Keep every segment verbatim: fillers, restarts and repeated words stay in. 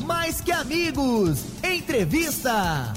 Mais Que Amigos. Entrevista.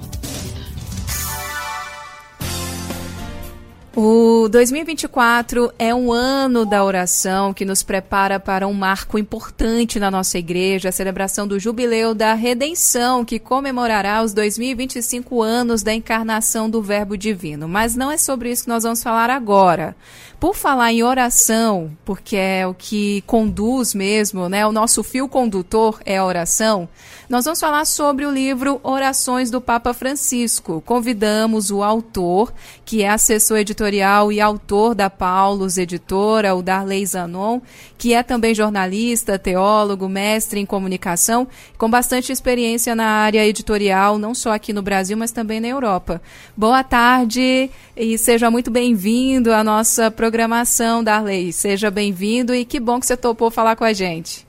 O dois mil e vinte e quatro é um ano da oração que nos prepara para um marco importante na nossa igreja, a celebração do Jubileu da Redenção, que comemorará os dois mil e vinte e cinco anos da encarnação do Verbo Divino. Mas não é sobre isso que nós vamos falar agora. Por falar em oração, porque é o que conduz mesmo, né? O nosso fio condutor é a oração, nós vamos falar sobre o livro Orações do Papa Francisco. Convidamos o autor, que é assessor editorial e autor da Paulus Editora, o Darley Zanon, que é também jornalista, teólogo, mestre em comunicação, com bastante experiência na área editorial, não só aqui no Brasil, mas também na Europa. Boa tarde e seja muito bem-vindo à nossa programação, Darley. Seja bem-vindo e que bom que você topou falar com a gente.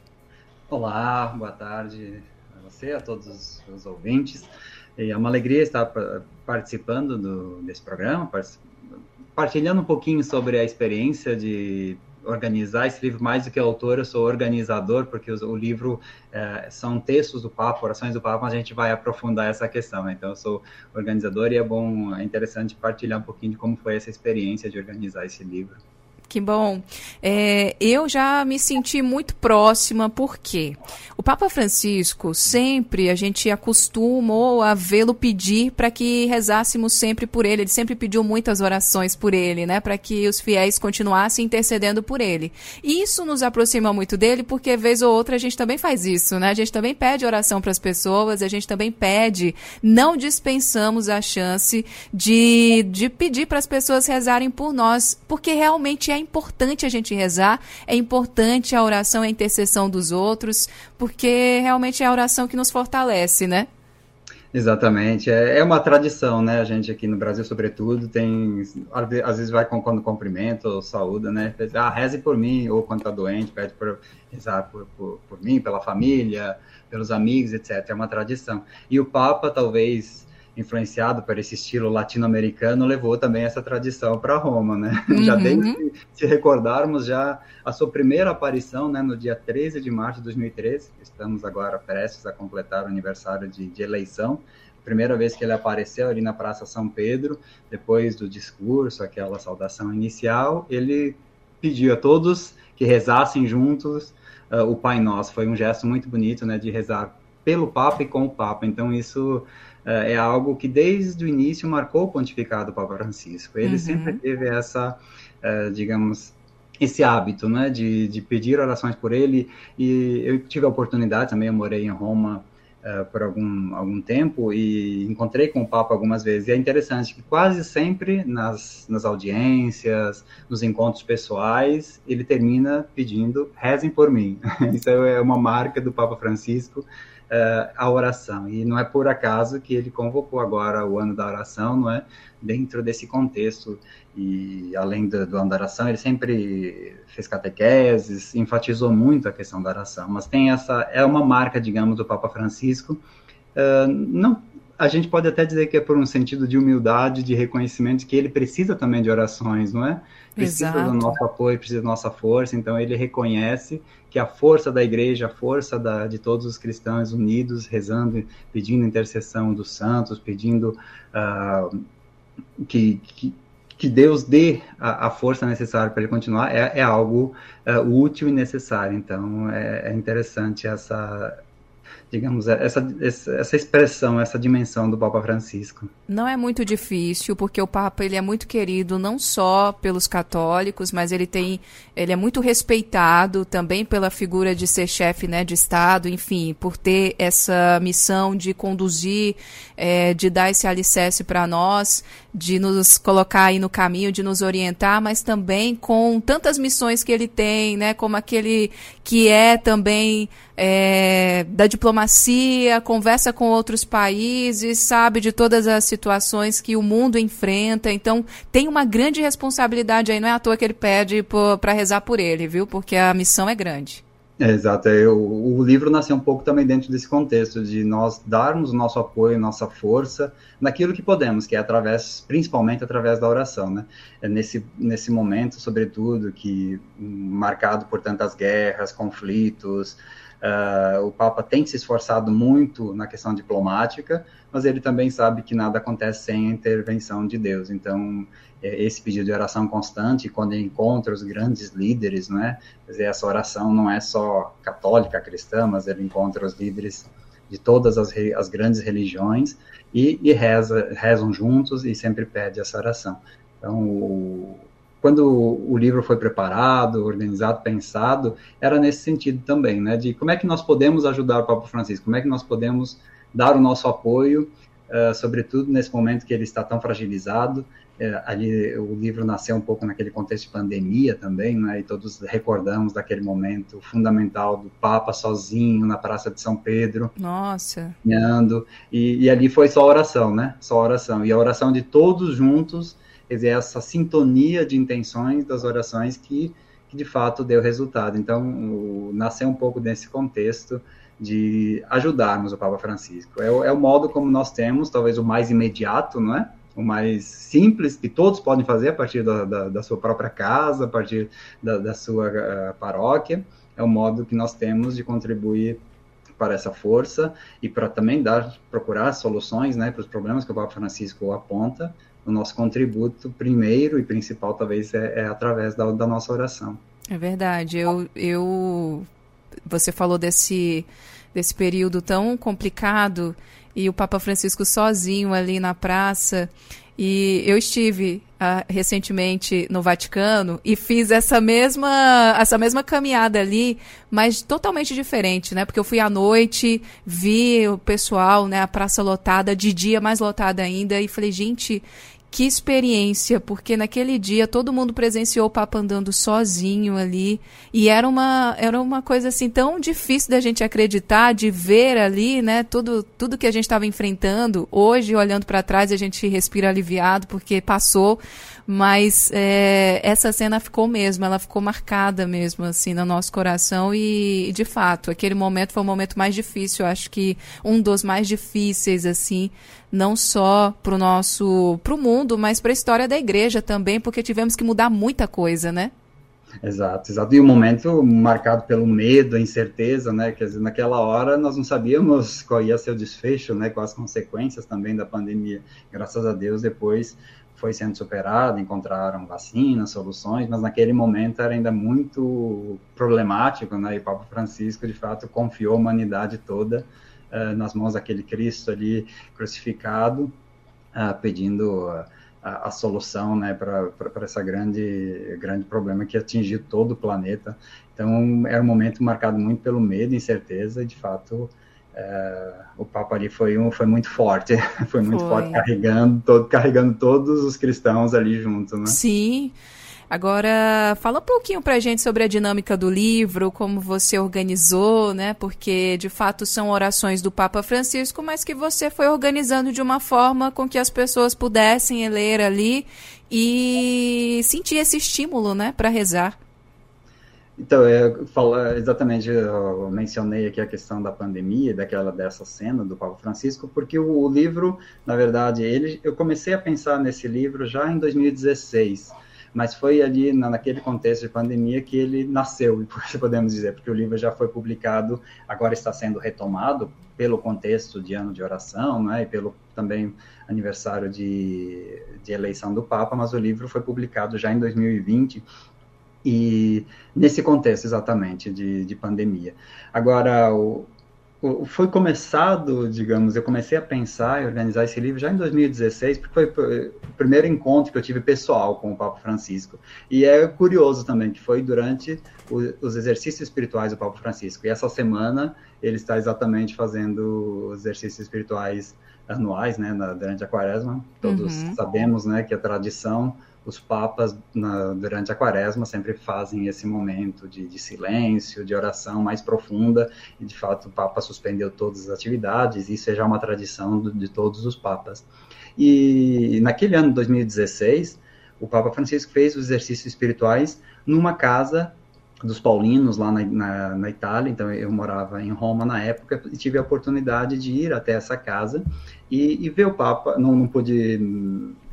Olá, boa tarde a você, a todos os ouvintes. E é uma alegria estar participando do, desse programa, partilhando um pouquinho sobre a experiência de organizar esse livro. Mais do que autor, eu sou organizador, porque o, o livro é, são textos do Papa, orações do Papa, mas a gente vai aprofundar essa questão, né? Então eu sou organizador e é bom, é interessante partilhar um pouquinho de como foi essa experiência de organizar esse livro. Que bom. É, eu já me senti muito próxima, porque o Papa Francisco, sempre a gente acostumou a vê-lo pedir para que rezássemos sempre por ele. Ele sempre pediu muitas orações por ele, né, para que os fiéis continuassem intercedendo por ele. E isso nos aproxima muito dele, porque vez ou outra a gente também faz isso, né? A gente também pede oração para as pessoas, a gente também pede, não dispensamos a chance de, de pedir para as pessoas rezarem por nós, porque realmente é importante a gente rezar, é importante a oração e a intercessão dos outros, porque realmente é a oração que nos fortalece, né? Exatamente, é, é uma tradição, né? A gente aqui no Brasil, sobretudo, tem, às vezes vai com, quando cumprimenta ou saúda, né? Ah, reze por mim, ou quando está doente, pede para rezar por, por, por mim, pela família, pelos amigos, etcétera. É uma tradição. E o Papa, talvez influenciado por esse estilo latino-americano, levou também essa tradição para Roma, né? Uhum. Já desde, se recordarmos, já a sua primeira aparição, né, no dia treze de março de dois mil e treze, estamos agora prestes a completar o aniversário de, de eleição, primeira vez que ele apareceu ali na Praça São Pedro, depois do discurso, aquela saudação inicial, ele pediu a todos que rezassem juntos uh, o Pai Nosso. Foi um gesto muito bonito, né, de rezar pelo Papa e com o Papa. Então isso é algo que desde o início marcou o pontificado do Papa Francisco. Ele uhum. sempre teve essa, uh, digamos, esse hábito, né, de, de pedir orações por ele, e eu tive a oportunidade também, eu morei em Roma uh, por algum, algum tempo, e encontrei com o Papa algumas vezes, e é interessante que quase sempre nas, nas audiências, nos encontros pessoais, ele termina pedindo, rezem por mim. Isso é uma marca do Papa Francisco, Uh, a oração, e não é por acaso que ele convocou agora o ano da oração, não é? Dentro desse contexto, e além do, do ano da oração, ele sempre fez catequeses, enfatizou muito a questão da oração, mas tem essa, é uma marca, digamos, do Papa Francisco, uh, não, a gente pode até dizer que é por um sentido de humildade, de reconhecimento, de que ele precisa também de orações, não é? Precisa Exato. do nosso apoio, precisa da nossa força, então ele reconhece que a força da igreja, a força da, de todos os cristãos unidos, rezando, pedindo intercessão dos santos, pedindo uh, que, que, que Deus dê a, a força necessária para ele continuar, é, é algo uh, útil e necessário. Então é, é interessante essa, digamos, essa, essa expressão, essa dimensão do Papa Francisco. Não é muito difícil, porque o Papa ele é muito querido não só pelos católicos, mas ele, tem, ele é muito respeitado também pela figura de ser chefe, né, de Estado, enfim, por ter essa missão de conduzir, é, de dar esse alicerce para nós, de nos colocar aí no caminho, de nos orientar, mas também com tantas missões que ele tem, né, como aquele que é também é, da diplomacia, conversa com outros países, sabe de todas as situações que o mundo enfrenta, então tem uma grande responsabilidade aí, não é à toa que ele pede para rezar por ele, viu? Porque a missão é grande. É, exato, é, o, o livro nasceu um pouco também dentro desse contexto, de nós darmos o nosso apoio, nossa força, naquilo que podemos, que é através, principalmente através da oração, né? É nesse, nesse momento, sobretudo, que marcado por tantas guerras, conflitos, Uh, o Papa tem se esforçado muito na questão diplomática, mas ele também sabe que nada acontece sem a intervenção de Deus. Então, esse pedido de oração constante, quando ele encontra os grandes líderes, né? Quer dizer, essa oração não é só católica, cristã, mas ele encontra os líderes de todas as, as grandes religiões e, e reza, rezam juntos e sempre pede essa oração. Então, o, quando o livro foi preparado, organizado, pensado, era nesse sentido também, né? De como é que nós podemos ajudar o Papa Francisco, como é que nós podemos dar o nosso apoio, uh, sobretudo nesse momento que ele está tão fragilizado. É, ali o livro nasceu um pouco naquele contexto de pandemia também, né, e todos recordamos daquele momento fundamental do Papa sozinho na Praça de São Pedro. Nossa. Caminhando, e, e ali foi só oração, né, só oração, e a oração de todos juntos, quer dizer, essa sintonia de intenções das orações que, que de fato deu resultado. Então, o, nasceu um pouco desse contexto de ajudarmos o Papa Francisco. É, é o modo como nós temos, talvez o mais imediato, não é? O mais simples, que todos podem fazer a partir da, da, da sua própria casa, a partir da, da sua uh, paróquia, é o modo que nós temos de contribuir para essa força e para também dar, procurar soluções, né, para os problemas que o Papa Francisco aponta. O nosso contributo primeiro e principal talvez é, é através da, da nossa oração. É verdade, eu, eu você falou desse, desse período tão complicado e o Papa Francisco sozinho ali na praça, e eu estive uh, recentemente no Vaticano e fiz essa mesma, essa mesma caminhada ali, mas totalmente diferente, né? Porque eu fui à noite, vi o pessoal, né, a praça lotada, de dia mais lotada ainda, e falei, gente, que experiência, porque naquele dia todo mundo presenciou o Papa andando sozinho ali, e era uma, era uma coisa assim tão difícil da gente acreditar, de ver ali, né, tudo, tudo que a gente estava enfrentando. Hoje, olhando para trás, a gente respira aliviado, porque passou, mas é, essa cena ficou mesmo, ela ficou marcada mesmo, assim, no nosso coração, e, de fato, aquele momento foi o momento mais difícil, eu acho que um dos mais difíceis, assim, não só para o nosso, para o mundo, mas para a história da igreja também, porque tivemos que mudar muita coisa, né? Exato, exato. E um momento marcado pelo medo, a incerteza, né? Quer dizer, naquela hora nós não sabíamos qual ia ser o desfecho, né? Quais as consequências também da pandemia. Graças a Deus, depois foi sendo superado, encontraram vacinas, soluções, mas naquele momento era ainda muito problemático, né? E o Papa Francisco, de fato, confiou a humanidade toda uh, nas mãos daquele Cristo ali crucificado, uh, pedindo uh, a, a solução, né, para esse grande, grande problema que atingiu todo o planeta. Então, era um momento marcado muito pelo medo e incerteza, e, de fato, uh, o Papa ali foi, um, foi muito forte, foi muito foi. forte, carregando, todo, carregando todos os cristãos ali juntos, né? Sim. Agora, fala um pouquinho pra gente sobre a dinâmica do livro, como você organizou, né? Porque, de fato, são orações do Papa Francisco, mas que você foi organizando de uma forma com que as pessoas pudessem ler ali e sentir esse estímulo, né, para rezar. Então, eu falo, exatamente, eu mencionei aqui a questão da pandemia, daquela, dessa cena do Papa Francisco, porque o, o livro, na verdade, ele, eu comecei a pensar nesse livro já em dois mil e dezesseis, mas foi ali na, naquele contexto de pandemia que ele nasceu, podemos dizer, porque o livro já foi publicado, agora está sendo retomado pelo contexto de ano de oração, né, e pelo também aniversário de, de eleição do Papa, mas o livro foi publicado já em dois mil e vinte, e nesse contexto exatamente de, de pandemia. Agora, o, o, foi começado, digamos, eu comecei a pensar e organizar esse livro já em dois mil e dezesseis, porque foi o primeiro encontro que eu tive pessoal com o Papa Francisco. E é curioso também que foi durante o, os exercícios espirituais do Papa Francisco. E essa semana ele está exatamente fazendo os exercícios espirituais anuais, né, na, durante a Quaresma. Todos uhum. sabemos, né, que a tradição, os papas, na, durante a Quaresma, sempre fazem esse momento de, de silêncio, de oração mais profunda, e, de fato, o Papa suspendeu todas as atividades, e isso é já uma tradição do, de todos os papas. E naquele ano de dois mil e dezesseis, o Papa Francisco fez os exercícios espirituais numa casa dos paulinos, lá na, na, na Itália. Então eu morava em Roma na época, e tive a oportunidade de ir até essa casa e, e ver o Papa. Não, não pude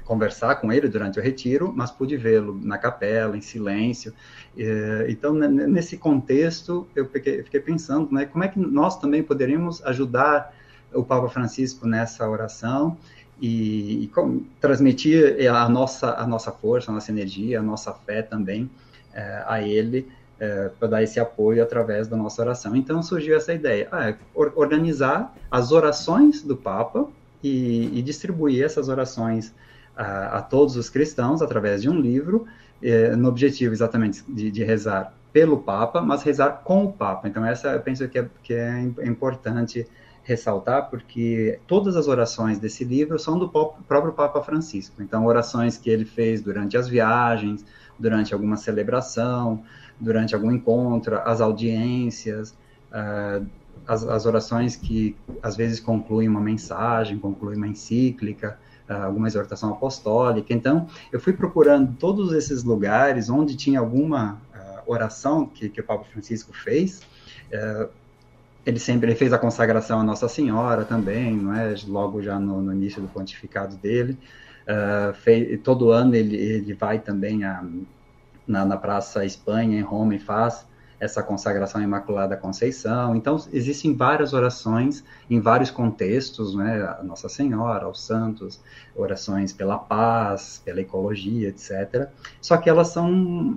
conversar com ele durante o retiro, mas pude vê-lo na capela, em silêncio. Então, nesse contexto, eu fiquei, fiquei pensando, né, como é que nós também poderíamos ajudar o Papa Francisco nessa oração e, e como, transmitir a nossa, a nossa força, a nossa energia, a nossa fé também é, a ele, é, para dar esse apoio através da nossa oração. Então, surgiu essa ideia, ah, organizar as orações do Papa e, e distribuir essas orações A, a todos os cristãos através de um livro, eh, no objetivo exatamente de, de rezar pelo Papa, mas rezar com o Papa. Então essa eu penso que é, que é importante ressaltar, porque todas as orações desse livro são do próprio Papa Francisco. Então orações que ele fez durante as viagens, durante alguma celebração, durante algum encontro, as audiências, uh, as, as orações que às vezes concluem uma mensagem, concluem uma encíclica, alguma exortação apostólica. Então, eu fui procurando todos esses lugares onde tinha alguma uh, oração que, que o Papa Francisco fez. Uh, ele sempre ele fez a consagração à Nossa Senhora também, não é? Logo já no, no início do pontificado dele. Uh, fez, todo ano ele, ele vai também a, na, na Praça Espanha, em Roma, e faz essa consagração à Imaculada Conceição. Então, existem várias orações em vários contextos, né? A Nossa Senhora, aos santos, orações pela paz, pela ecologia, etcétera. Só que elas são,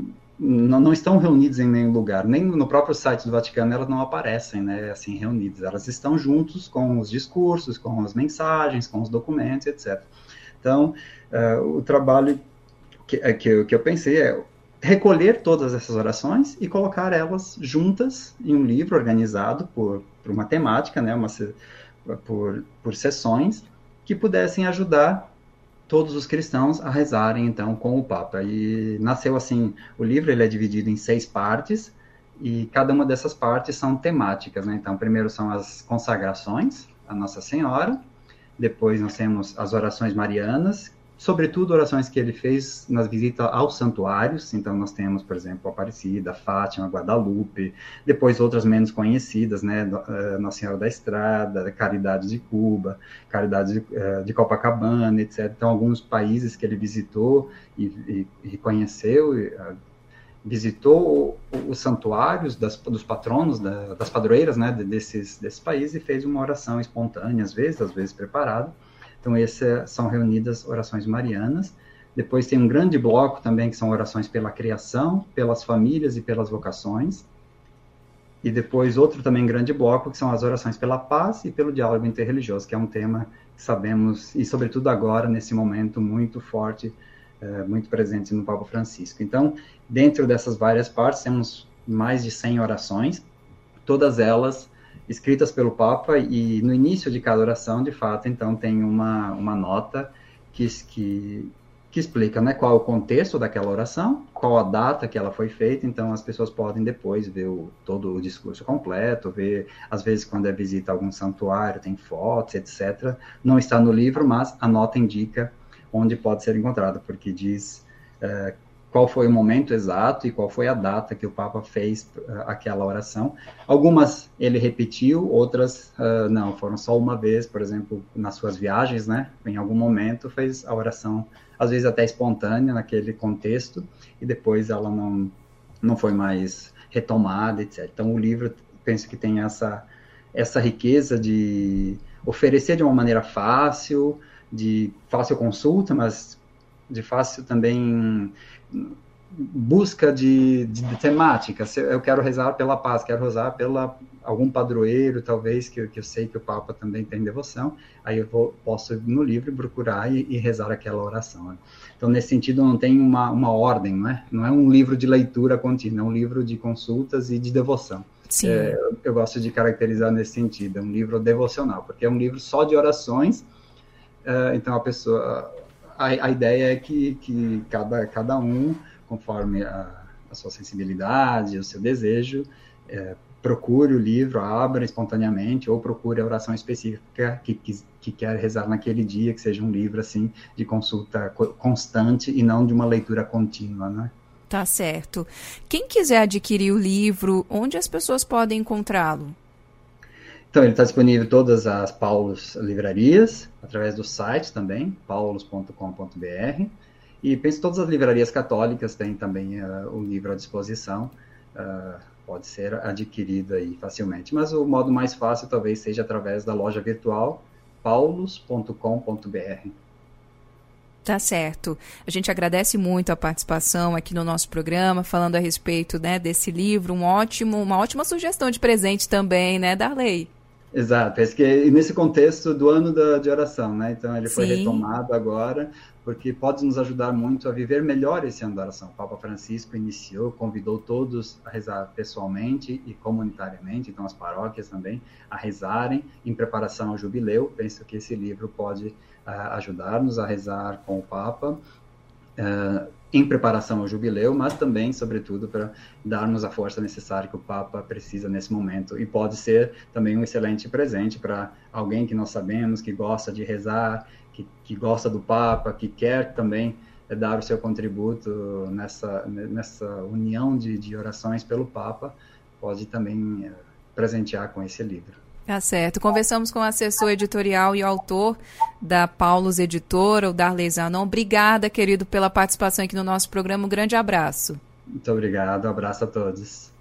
não, não estão reunidas em nenhum lugar, nem no próprio site do Vaticano elas não aparecem, né, assim, reunidas. Elas estão juntos com os discursos, com as mensagens, com os documentos, etcétera. Então, uh, o trabalho que, que, que eu pensei é recolher todas essas orações e colocar elas juntas em um livro organizado por, por uma temática, né, uma, por, por sessões, que pudessem ajudar todos os cristãos a rezarem, então, com o Papa. E nasceu assim, o livro ele é dividido em seis partes, e cada uma dessas partes são temáticas, né? Então, primeiro são as consagrações à Nossa Senhora, depois nós temos as orações marianas, sobretudo orações que ele fez nas visitas aos santuários. Então nós temos, por exemplo, Aparecida, Fátima, Guadalupe, depois outras menos conhecidas, né, Nossa Senhora da Estrada, Caridade de Cuba, Caridade de, de Copacabana, etcétera. Então alguns países que ele visitou e, e, e conheceu, e, uh, visitou os santuários das, dos patronos, da, das padroeiras, né, desses, desses países, e fez uma oração espontânea, às vezes, às vezes preparada. Então, essas são reunidas orações marianas. Depois tem um grande bloco também, que são orações pela criação, pelas famílias e pelas vocações. E depois outro também grande bloco, que são as orações pela paz e pelo diálogo interreligioso, que é um tema que sabemos, e sobretudo agora, nesse momento, muito forte, é, muito presente no Papa Francisco. Então, dentro dessas várias partes, temos mais de cem orações, todas elas escritas pelo Papa, e no início de cada oração, de fato, então, tem uma, uma nota que, que, que explica, né, qual é o contexto daquela oração, qual a data que ela foi feita. Então as pessoas podem depois ver o, todo o discurso completo, ver, às vezes, quando é visita a algum santuário, tem fotos, etcétera. Não está no livro, mas a nota indica onde pode ser encontrada, porque diz uh, qual foi o momento exato e qual foi a data que o Papa fez uh, aquela oração. Algumas ele repetiu, outras uh, não, foram só uma vez, por exemplo, nas suas viagens, né? Em algum momento fez a oração, às vezes até espontânea, naquele contexto, e depois ela não, não foi mais retomada, etcétera. Então o livro, penso que tem essa, essa riqueza de oferecer de uma maneira fácil, de fácil consulta, mas de fácil também busca de, de, de temática. Se eu quero rezar pela paz, quero rezar pela algum padroeiro, talvez, que, que eu sei que o Papa também tem devoção, aí eu vou, posso ir no livro procurar e, e rezar aquela oração. Né? Então, nesse sentido, não tem uma, uma ordem, não é? Não é um livro de leitura contínua, é um livro de consultas e de devoção. Sim. É, eu, eu gosto de caracterizar nesse sentido, é um livro devocional, porque é um livro só de orações. Uh, então, a pessoa... A, a ideia é que, que cada, cada um, conforme a, a sua sensibilidade, o seu desejo, é, procure o livro, abra espontaneamente, ou procure a oração específica que, que, que quer rezar naquele dia, que seja um livro assim, de consulta constante e não de uma leitura contínua, né? Tá certo. Quem quiser adquirir o livro, onde as pessoas podem encontrá-lo? Então, ele está disponível em todas as Paulus livrarias, através do site também, paulus ponto com ponto b r. E penso que todas as livrarias católicas têm também uh, o livro à disposição, uh, pode ser adquirido aí facilmente. Mas o modo mais fácil talvez seja através da loja virtual, paulus ponto com ponto b r. Tá certo. A gente agradece muito a participação aqui no nosso programa, falando a respeito, né, desse livro, um ótimo, uma ótima sugestão de presente também, né, Darley? Exato, esse que, nesse contexto do ano da, de oração, né? Então ele foi Sim. retomado agora, porque pode nos ajudar muito a viver melhor esse ano da oração. O Papa Francisco iniciou, convidou todos a rezar pessoalmente e comunitariamente, então as paróquias também, a rezarem em preparação ao jubileu. Penso que esse livro pode uh, ajudar-nos a rezar com o Papa, uh, em preparação ao jubileu, mas também, sobretudo, para darmos a força necessária que o Papa precisa nesse momento. E pode ser também um excelente presente para alguém que nós sabemos, que gosta de rezar, que, que gosta do Papa, que quer também é, dar o seu contributo nessa, nessa união de, de orações pelo Papa, pode também é, presentear com esse livro. Tá certo. Conversamos com o assessor editorial e autor da Paulus Editora, o Darley Zanon. Obrigada, querido, pela participação aqui no nosso programa. Um grande abraço. Muito obrigado. Um abraço a todos.